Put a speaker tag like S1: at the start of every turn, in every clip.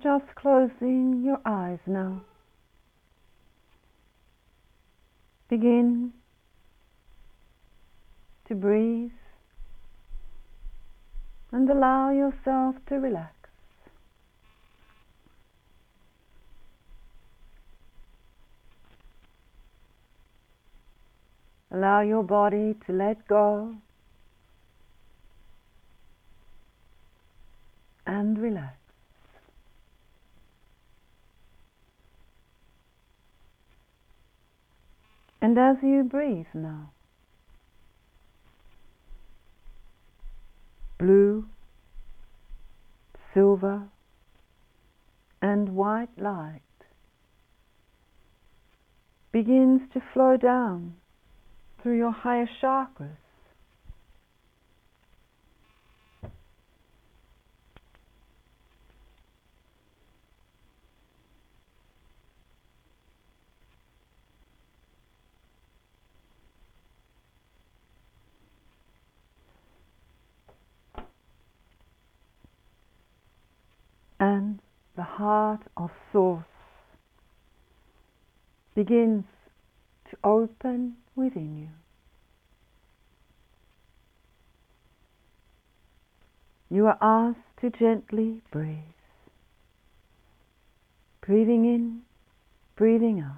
S1: Just closing your eyes now. Begin to breathe and allow yourself to relax. Allow your body to let go and relax. And as you breathe now, blue, silver, and white light begins to flow down through your higher chakras. And the heart of Source begins to open within you. You are asked to gently breathe. Breathing in, breathing out.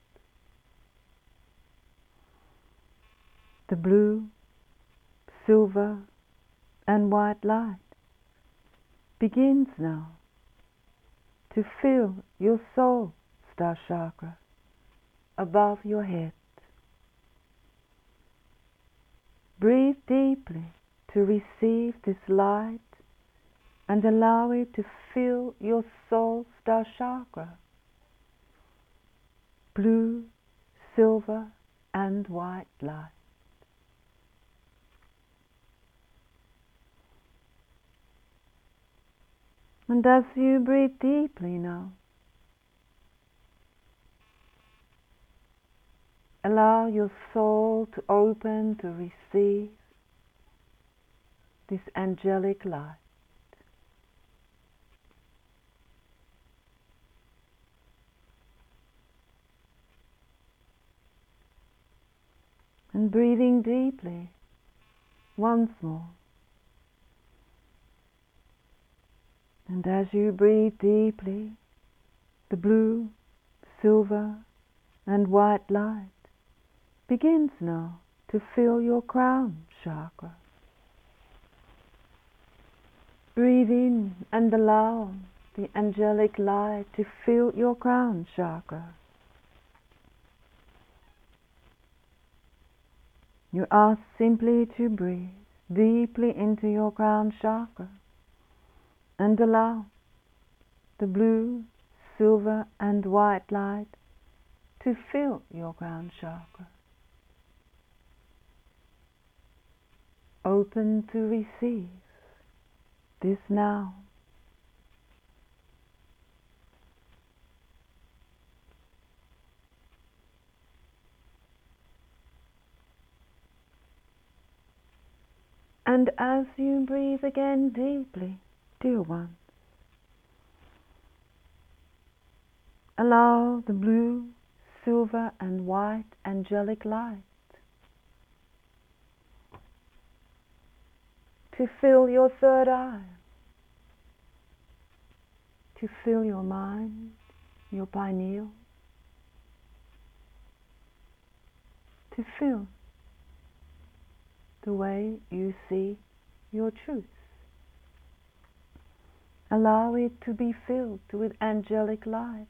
S1: The blue, silver, and white light begins now to fill your soul star chakra above your head. Breathe deeply to receive this light and allow it to fill your soul star chakra. Blue, silver, and white light. And as you breathe deeply now, allow your soul to open to receive this angelic light. And breathing deeply once more. And as you breathe deeply, the blue, silver, and white light begins now to fill your crown chakra. Breathe in and allow the angelic light to fill your crown chakra. You are simply to breathe deeply into your crown chakra and allow the blue, silver, and white light to fill your crown chakra. Open to receive this now. And as you breathe again deeply, dear ones, allow the blue, silver, and white angelic light to fill your third eye, to fill your mind, your pineal, to fill the way you see your truth. Allow it to be filled with angelic light.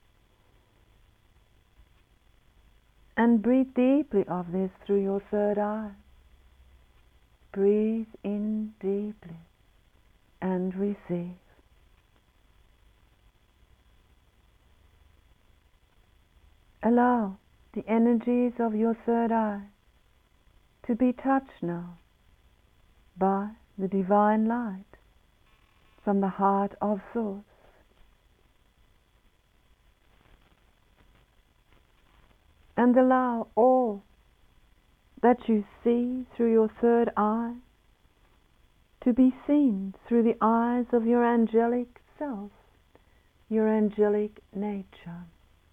S1: And breathe deeply of this through your third eye. Breathe in deeply and receive. Allow the energies of your third eye to be touched now by the divine light from the heart of Source. And allow all that you see through your third eye to be seen through the eyes of your angelic self, your angelic nature.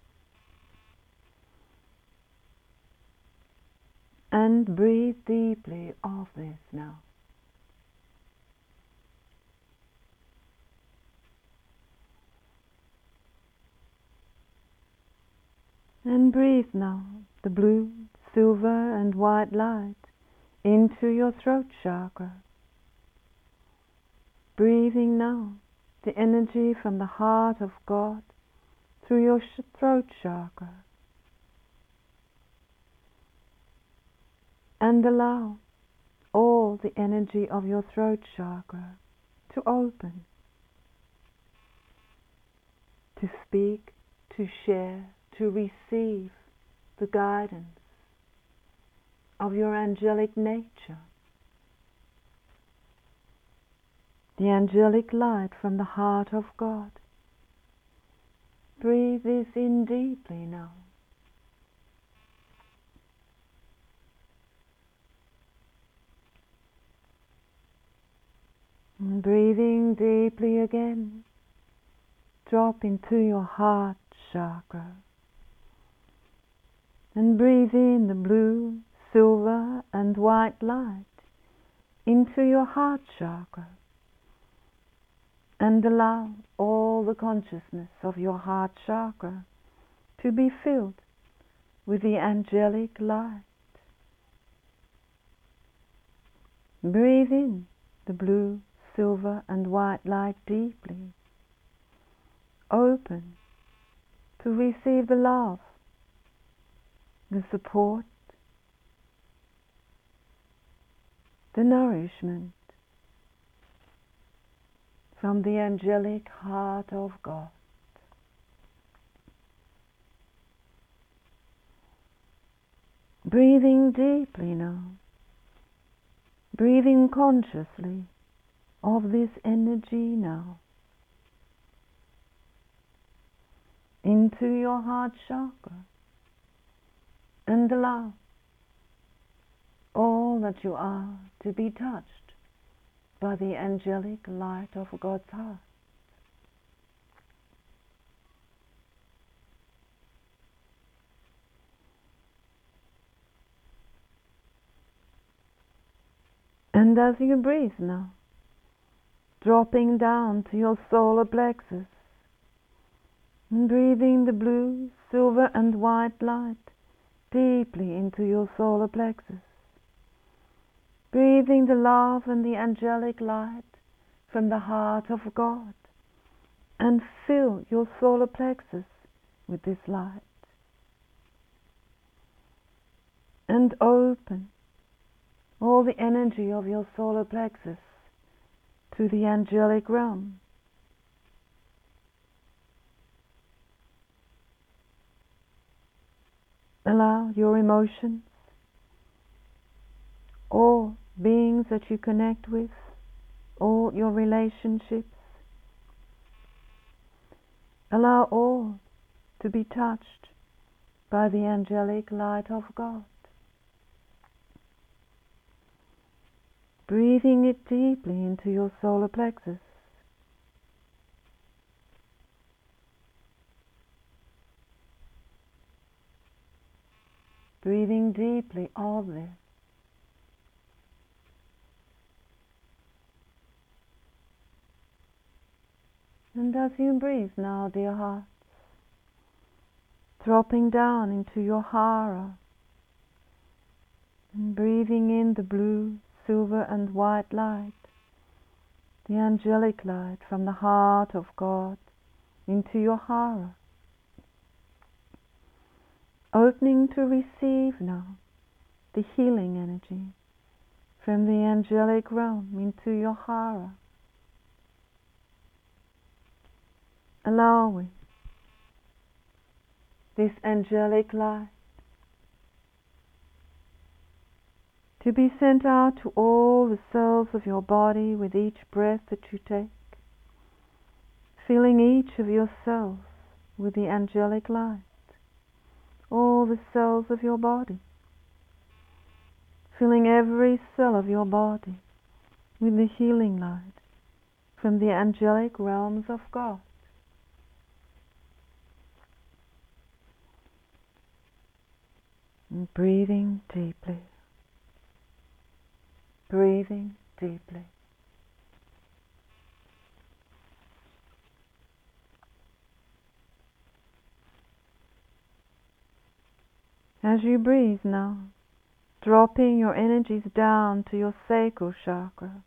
S1: And breathe deeply of this now. And breathe now the blue, silver and white light into your throat chakra. Breathing now the energy from the heart of God through your throat chakra. And allow all the energy of your throat chakra to open, to speak, to share, to receive the guidance of your angelic nature, the angelic light from the heart of God. Breathe this in deeply now. And breathing deeply again, drop into your heart chakra. And breathe in the blue, silver and white light into your heart chakra. And allow all the consciousness of your heart chakra to be filled with the angelic light. Breathe in the blue, silver and white light deeply. Open to receive the love, the support, the nourishment from the angelic heart of God. Breathing deeply now, breathing consciously of this energy now into your heart chakra, and allow all that you are to be touched by the angelic light of God's heart. And as you breathe now, dropping down to your solar plexus, and breathing the blue, silver and white light deeply into your solar plexus, breathing the love and the angelic light from the heart of God, and fill your solar plexus with this light. And open all the energy of your solar plexus to the angelic realm. Allow your emotions, all beings that you connect with, all your relationships, allow all to be touched by the angelic light of God. Breathing it deeply into your solar plexus. Breathing deeply of this. And as you breathe now, dear hearts, dropping down into your hara, and breathing in the blue, silver and white light, the angelic light from the heart of God into your hara, opening to receive now the healing energy from the angelic realm into your hara, allowing this angelic light to be sent out to all the cells of your body with each breath that you take, filling each of your cells with the angelic light, all the cells of your body, filling every cell of your body with the healing light from the angelic realms of God. And breathing deeply. Breathing deeply. As you breathe now, dropping your energies down to your sacral chakra.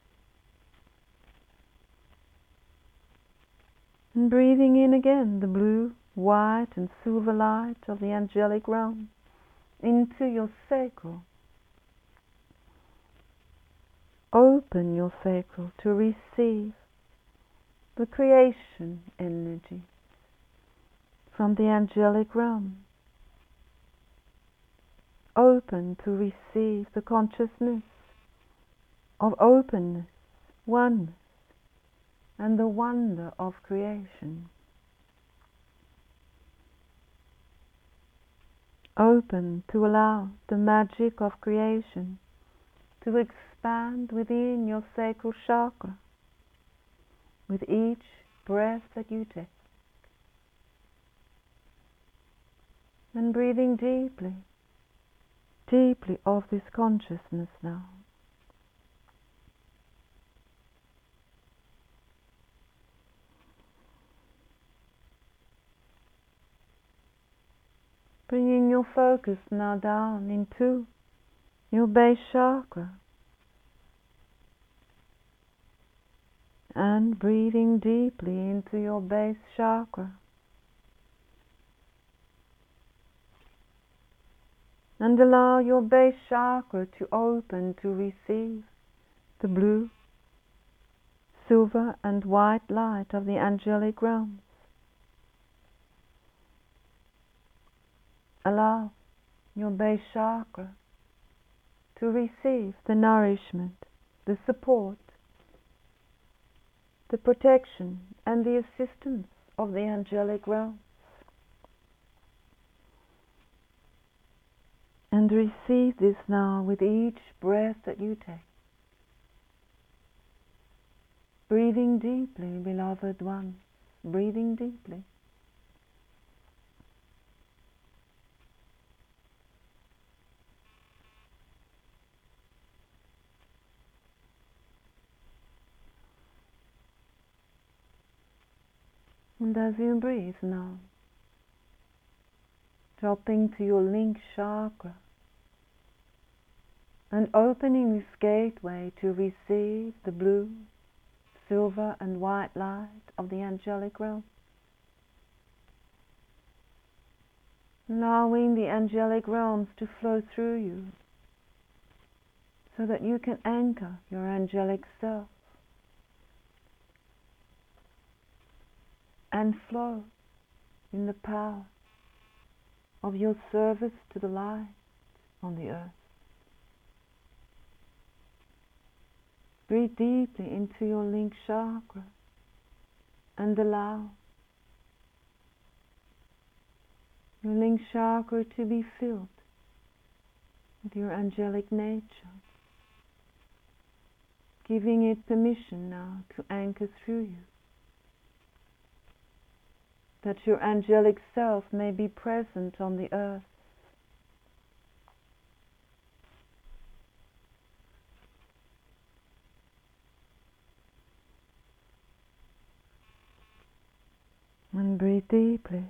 S1: And breathing in again the blue, white and silver light of the angelic realm into your sacral. Open your sacral to receive the creation energy from the angelic realm. Open to receive the consciousness of openness, oneness, and the wonder of creation. Open to allow the magic of creation to expand within your sacral chakra with each breath that you take. And breathing deeply, deeply of this consciousness now. Bringing your focus now down into your base chakra. And breathing deeply into your base chakra. And allow your base chakra to open to receive the blue, silver and white light of the angelic realms. Allow your base chakra to receive the nourishment, the support, the protection and the assistance of the angelic realms. And receive this now with each breath that you take. Breathing deeply, beloved ones, breathing deeply. And as you breathe now, dropping to your link chakra and opening this gateway to receive the blue, silver and white light of the angelic realm. Allowing the angelic realms to flow through you so that you can anchor your angelic self and flow in the power of your service to the light on the earth. Breathe deeply into your link chakra and allow your link chakra to be filled with your angelic nature, giving it permission now to anchor through you, that your angelic self may be present on the earth. And breathe deeply.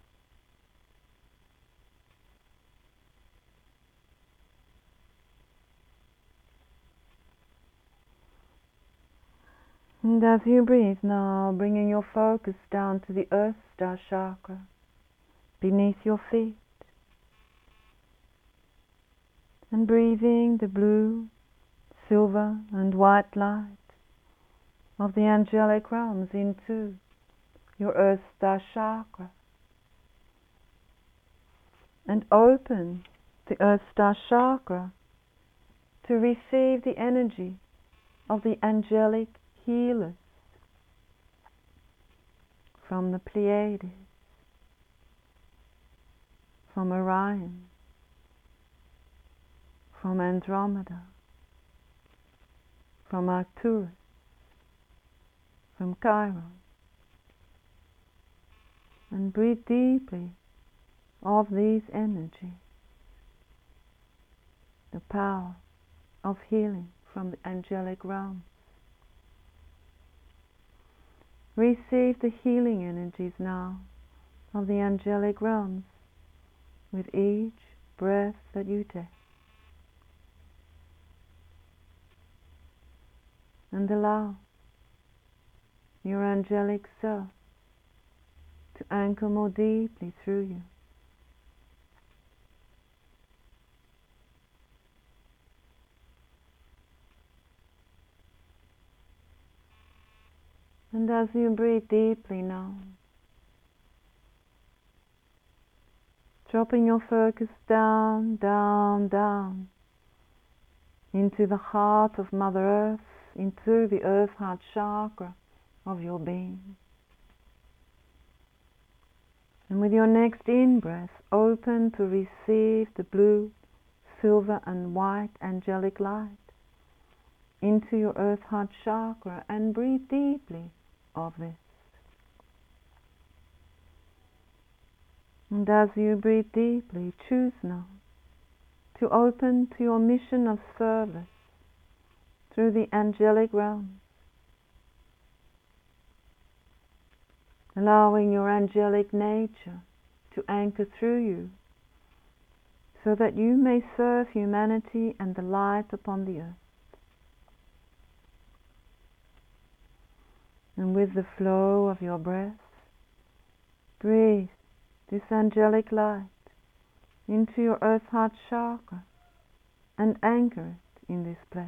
S1: And as you breathe now, bringing your focus down to the Earth Star Chakra, beneath your feet, and breathing the blue, silver and white light of the angelic realms into your Earth Star Chakra, and open the Earth Star Chakra to receive the energy of the angelic healers from the Pleiades, from Orion, from Andromeda, from Arcturus, from Chiron. And breathe deeply of these energies the power of healing from the angelic realm. Receive the healing energies now of the angelic realms with each breath that you take. And allow your angelic self to anchor more deeply through you. And as you breathe deeply now, dropping your focus down, down, down into the heart of Mother Earth, into the Earth Heart Chakra of your being. And with your next in-breath, open to receive the blue, silver and white angelic light into your Earth Heart Chakra, and breathe deeply of this. And as you breathe deeply, choose now to open to your mission of service through the angelic realms, allowing your angelic nature to anchor through you so that you may serve humanity and the light upon the earth. And with the flow of your breath, breathe this angelic light into your Earth Heart Chakra and anchor it in this place.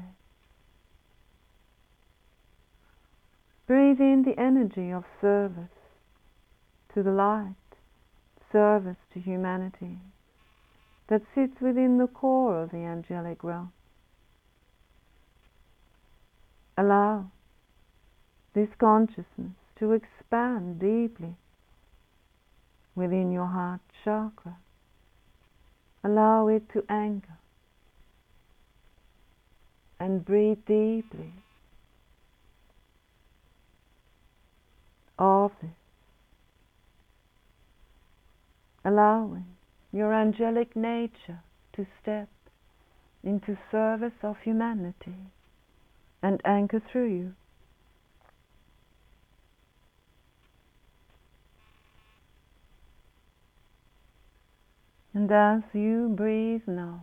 S1: Breathe in the energy of service to the light, service to humanity that sits within the core of the angelic realm. Allow this consciousness to expand deeply within your heart chakra. Allow it to anchor and breathe deeply of this, allowing your angelic nature to step into service of humanity and anchor through you. And as you breathe now,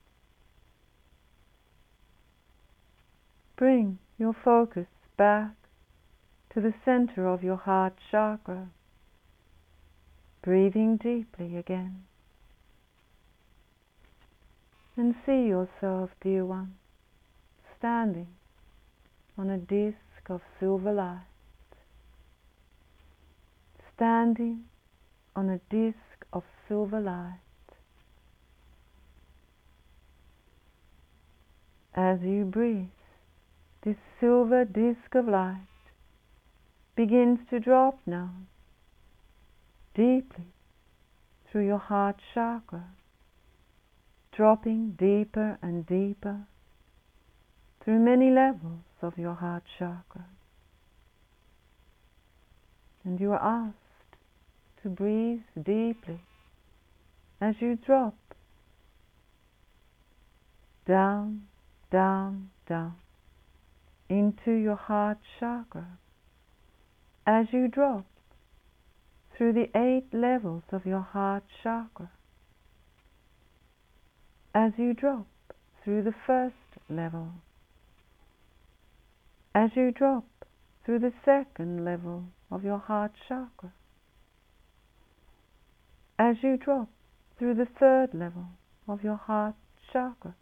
S1: bring your focus back to the center of your heart chakra, breathing deeply again. And see yourself, dear one, standing on a disc of silver light, standing on a disc of silver light. As you breathe, this silver disc of light begins to drop now, deeply through your heart chakra, dropping deeper and deeper through many levels of your heart chakra. And you are asked to breathe deeply as you drop down, down, down into your heart chakra, as you drop through the 8 levels of your heart chakra, as you drop through the first level, as you drop through the second level of your heart chakra, as you drop through the third level of your heart chakra,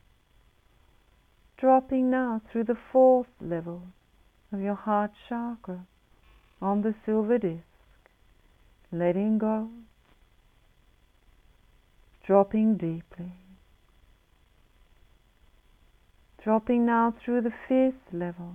S1: dropping now through the 4th level of your heart chakra on the silver disc, letting go, dropping deeply, dropping now through the 5th level,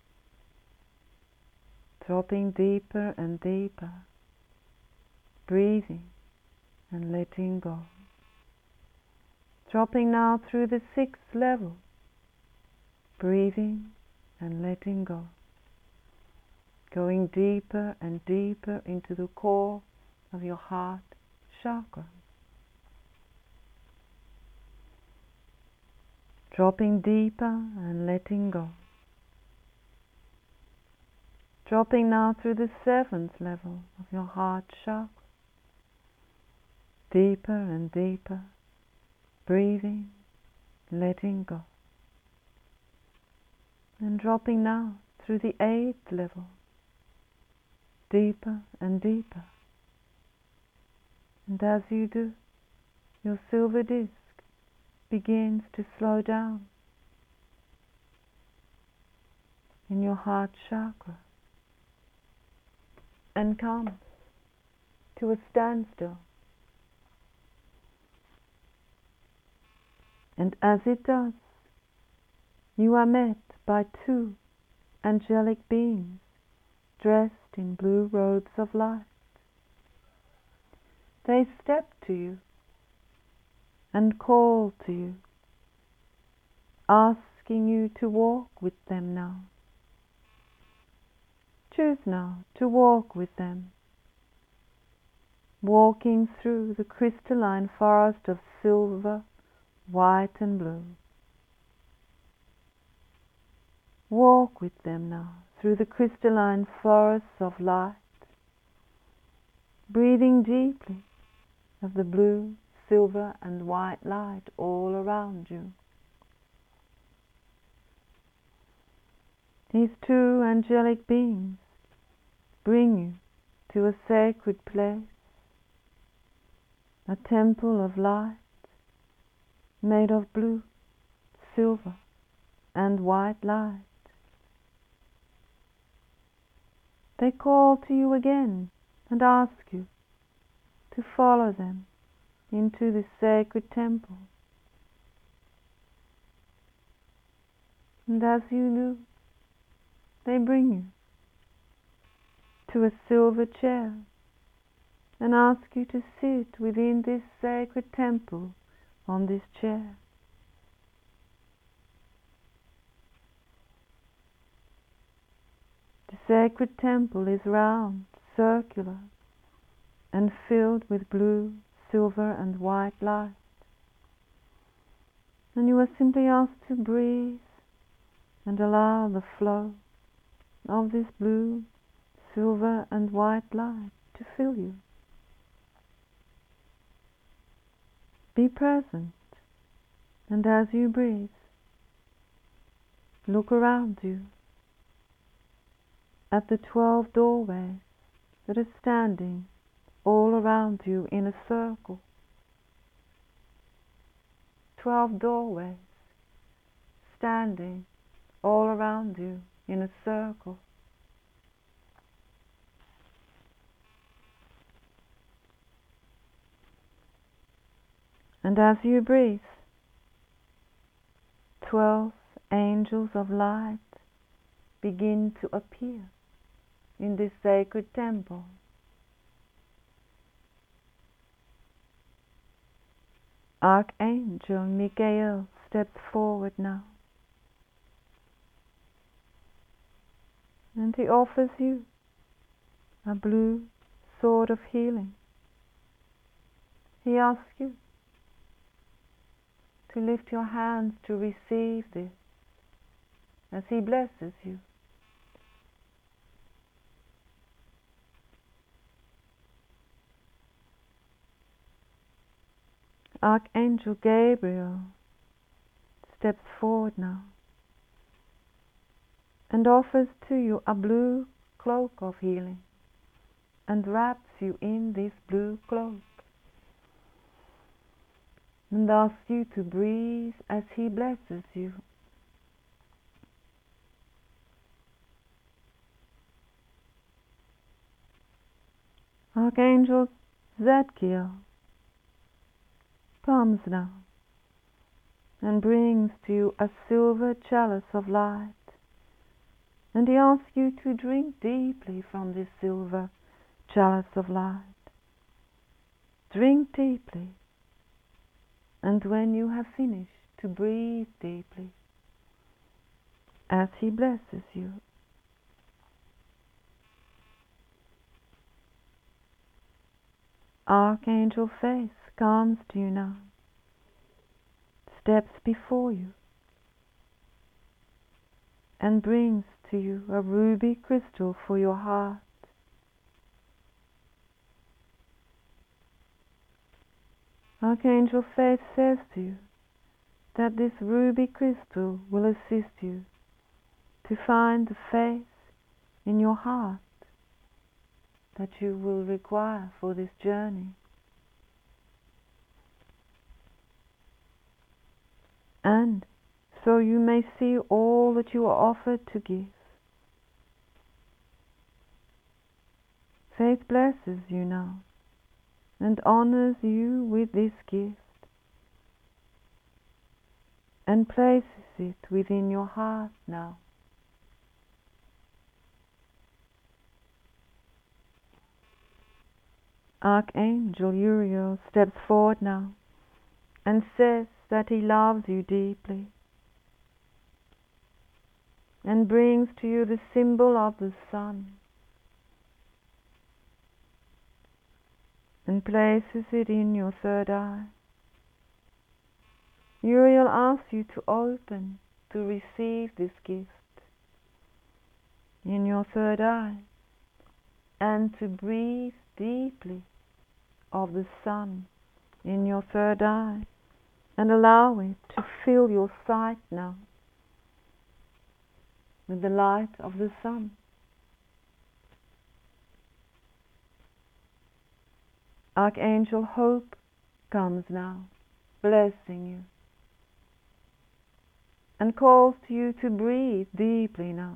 S1: dropping deeper and deeper, breathing and letting go, dropping now through the 6th level, breathing and letting go, going deeper and deeper into the core of your heart chakra. dropping deeper and letting go. Dropping now through the 7th level of your heart chakra, deeper and deeper, breathing, letting go. And dropping now through the 8th level, deeper and deeper. And as you do, your silver disc begins to slow down in your heart chakra and comes to a standstill. And as it does, you are met by 2 angelic beings dressed in blue robes of light. They step to you and call to you, asking you to walk with them now. Choose now to walk with them, walking through the crystalline forest of silver, white and blue. Walk with them now through the crystalline forests of light, breathing deeply of the blue, silver and white light all around you. These 2 angelic beings bring you to a sacred place, a temple of light made of blue, silver and white light. They call to you again and ask you to follow them into this sacred temple. And as you do, they bring you to a silver chair and ask you to sit within this sacred temple on this chair. The sacred temple is round, circular, and filled with blue, silver and white light. And you are simply asked to breathe and allow the flow of this blue, silver and white light to fill you. Be present, and as you breathe, look around you at the 12 doorways that are standing all around you in a circle. 12 doorways standing all around you in a circle. And as you breathe, 12 angels of light begin to appear in this sacred temple. Archangel Michael steps forward now, and he offers you a blue sword of healing. He asks you to lift your hands to receive this as he blesses you. Archangel Gabriel steps forward now and offers to you a blue cloak of healing and wraps you in this blue cloak and asks you to breathe as he blesses you. Archangel Zadkiel comes now and brings to you a silver chalice of light, and he asks you to drink deeply from this silver chalice of light. Drink deeply, and when you have finished, to breathe deeply as he blesses you. Archangel Faith comes to you now, steps before you, and brings to you a ruby crystal for your heart. Archangel Faith says to you that this ruby crystal will assist you to find the faith in your heart that you will require for this journey. And so you may see all that you are offered to give. Faith blesses you now and honors you with this gift and places it within your heart now. Archangel Uriel steps forward now and says that he loves you deeply and brings to you the symbol of the sun and places it in your third eye. Uriel asks you to open to receive this gift in your third eye and to breathe deeply of the sun in your third eye and allow it to fill your sight now with the light of the sun. Archangel Hope comes now, blessing you, and calls to you to breathe deeply now.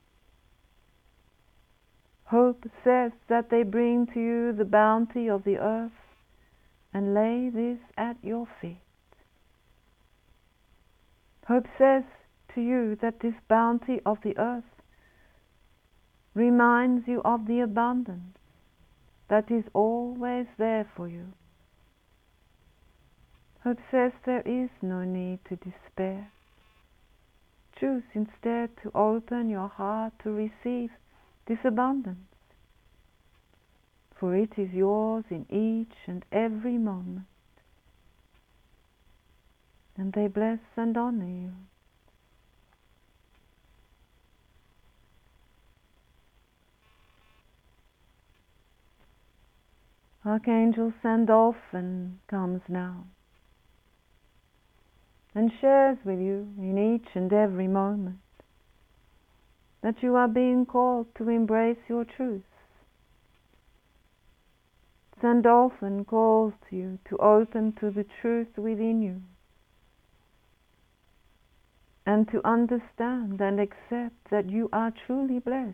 S1: Hope says that they bring to you the bounty of the earth and lay this at your feet. Hope says to you that this bounty of the earth reminds you of the abundance that is always there for you. Hope says there is no need to despair. Choose instead to open your heart to receive this abundance, for it is yours in each and every moment, and they bless and honor you. Archangel Sandalphon comes now and shares with you in each and every moment that you are being called to embrace your truth. Sandalphon calls to you to open to the truth within you and to understand and accept that you are truly blessed.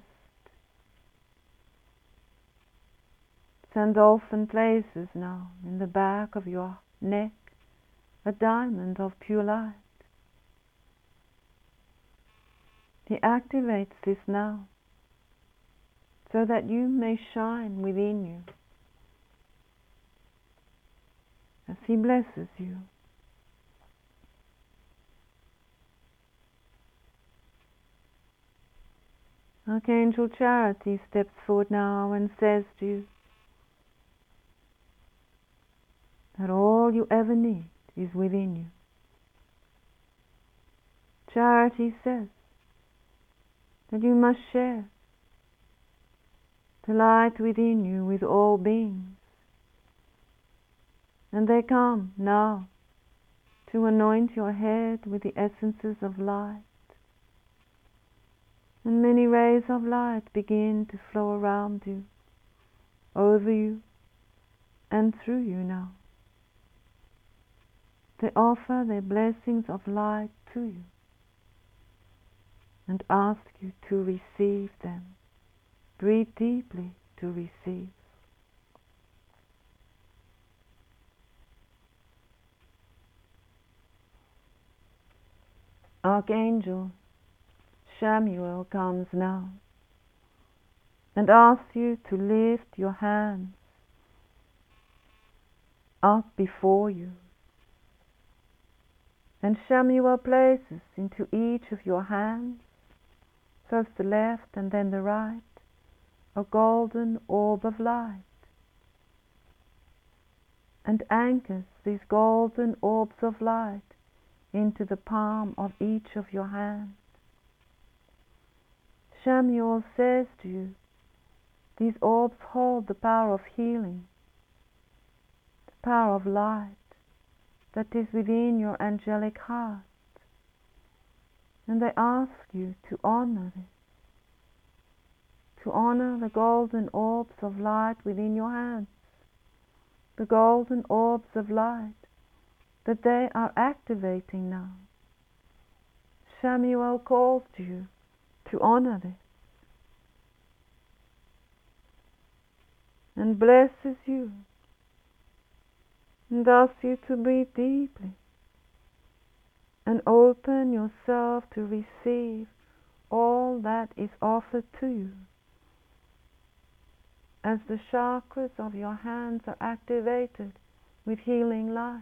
S1: Sandalphon places now in the back of your neck a diamond of pure light. He activates this now so that you may shine within you as he blesses you. Archangel Charity steps forward now and says to you that all you ever need is within you. Charity says that you must share the light within you with all beings, and they come now to anoint your head with the essences of light, and many rays of light begin to flow around you, over you, and through you now. They offer their blessings of light to you and ask you to receive them. Breathe deeply to receive. Archangel Chamuel comes now and asks you to lift your hands up before you. And Chamuel places into each of your hands, first the left and then the right, a golden orb of light, and anchors these golden orbs of light into the palm of each of your hands. Shamuel says to you, these orbs hold the power of healing, the power of light that is within your angelic heart. And they ask you to honor this, to honor the golden orbs of light within your hands, the golden orbs of light that they are activating now. Shamuel calls to you to honor this and blesses you and asks you to breathe deeply and open yourself to receive all that is offered to you as the chakras of your hands are activated with healing light,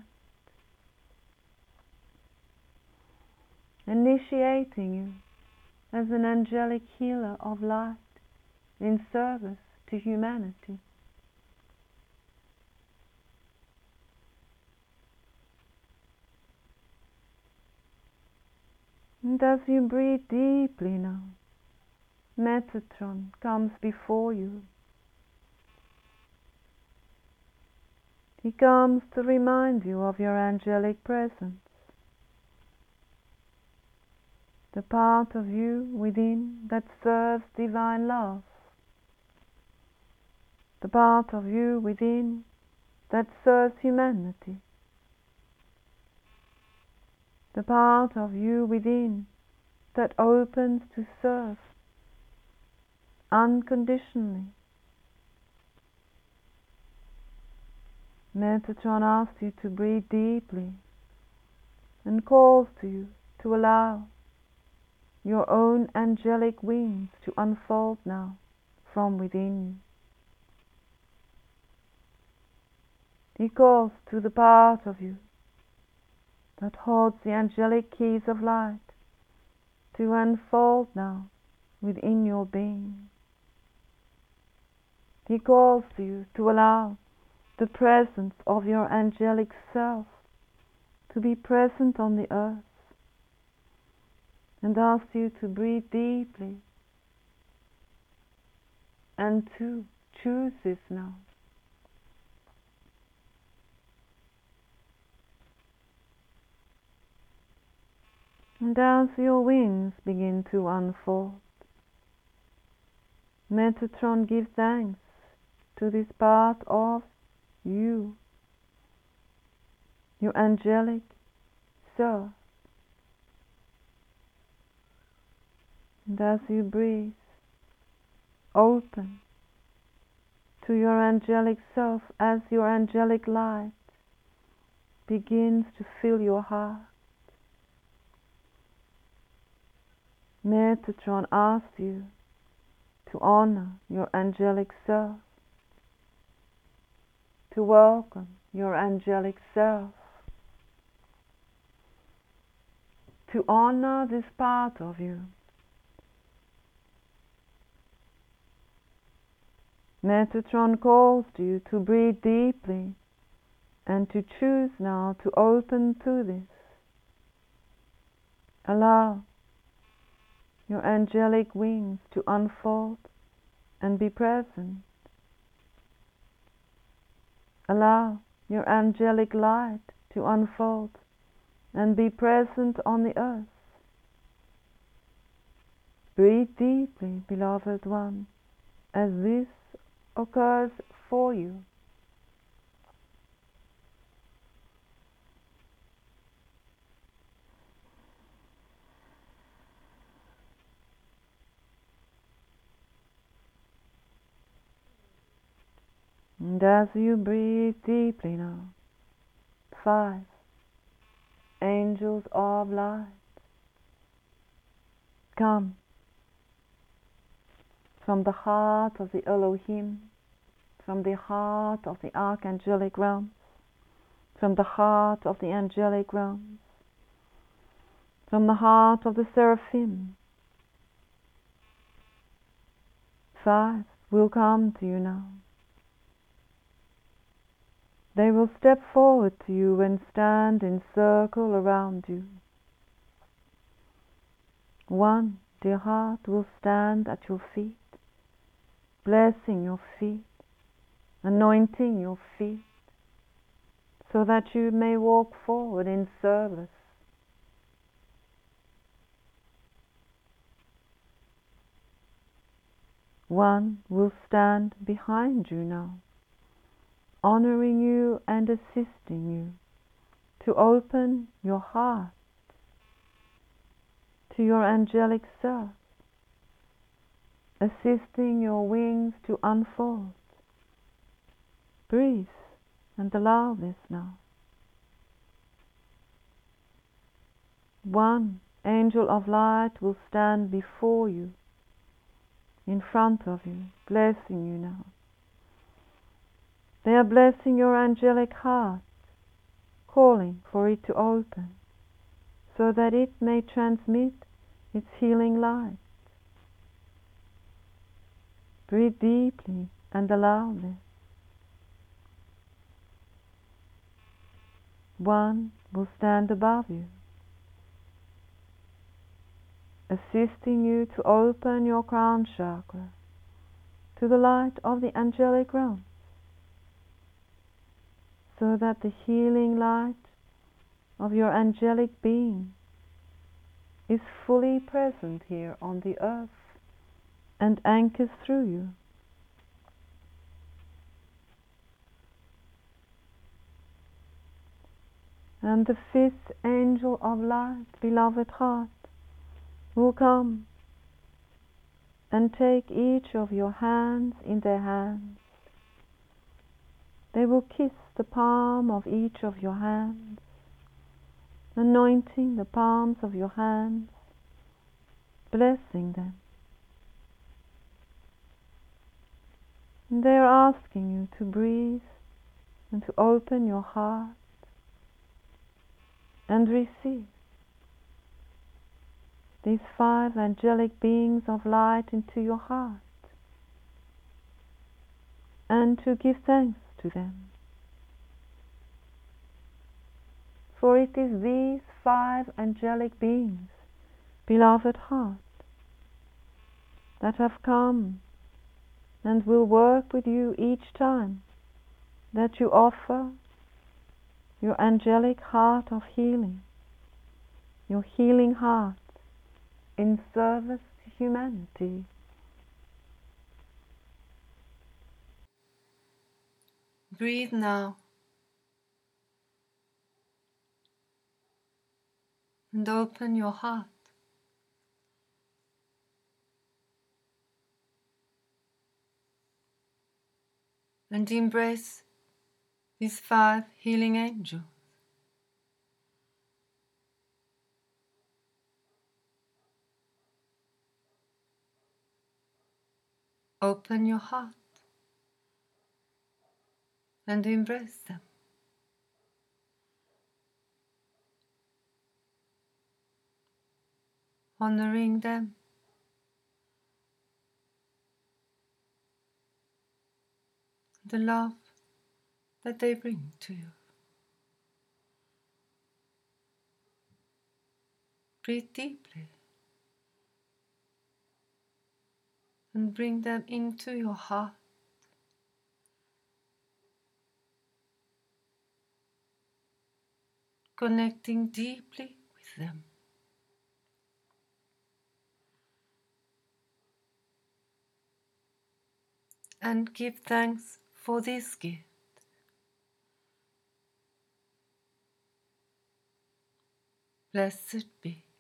S1: initiating you as an angelic healer of light in service to humanity. And as you breathe deeply now, Metatron comes before you. He comes to remind you of your angelic presence, the part of you within that serves divine love, the part of you within that serves humanity, the part of you within that opens to serve unconditionally. Metatron asks you to breathe deeply and calls to you to allow your own angelic wings to unfold now from within you. He calls to the part of you that holds the angelic keys of light to unfold now within your being. He calls to you to allow the presence of your angelic self to be present on the earth, and asks you to breathe deeply and to choose this now. And as your wings begin to unfold, Metatron gives thanks to this part of you, your angelic self. And as you breathe, open to your angelic self as your angelic light begins to fill your heart. Metatron asks you to honor your angelic self, to welcome your angelic self, to honor this part of you. Metatron calls to you to breathe deeply and to choose now to open to this. Allow your angelic wings to unfold and be present. Allow your angelic light to unfold and be present on the earth. Breathe deeply, beloved one, as this occurs for you. And as you breathe deeply now, 5 angels of light come from the heart of the Elohim, from the heart of the archangelic realms, from the heart of the angelic realms, from the heart of the seraphim. 5 will come to you now. They will step forward to you and stand in circle around you. 1 dear heart, will stand at your feet, blessing your feet, anointing your feet, so that you may walk forward in service. One will stand behind you now, honoring you and assisting you to open your heart to your angelic self, assisting your wings to unfold. Breathe and allow this now. One angel of light will stand before you, in front of you, blessing you now. They are blessing your angelic heart, calling for it to open, so that it may transmit its healing light. Breathe deeply and allow this. One will stand above you, assisting you to open your crown chakra to the light of the angelic realm, so that the healing light of your angelic being is fully present here on the earth and anchors through you. And the fifth angel of light, beloved heart, will come and take each of your hands in their hands. They will kiss the palm of each of your hands, anointing the palms of your hands, blessing them. And they are asking you to breathe and to open your heart and receive these 5 angelic beings of light into your heart, and to give thanks to them. For it is these 5 angelic beings, beloved heart, that have come and will work with you each time that you offer your angelic heart of healing, your healing heart in service to humanity. Breathe now and open your heart. And embrace these 5 healing angels. Open your heart and embrace them. Honoring them, the love that they bring to you. Breathe deeply and bring them into your heart. Connecting deeply with them. And give thanks for this gift. Blessed be.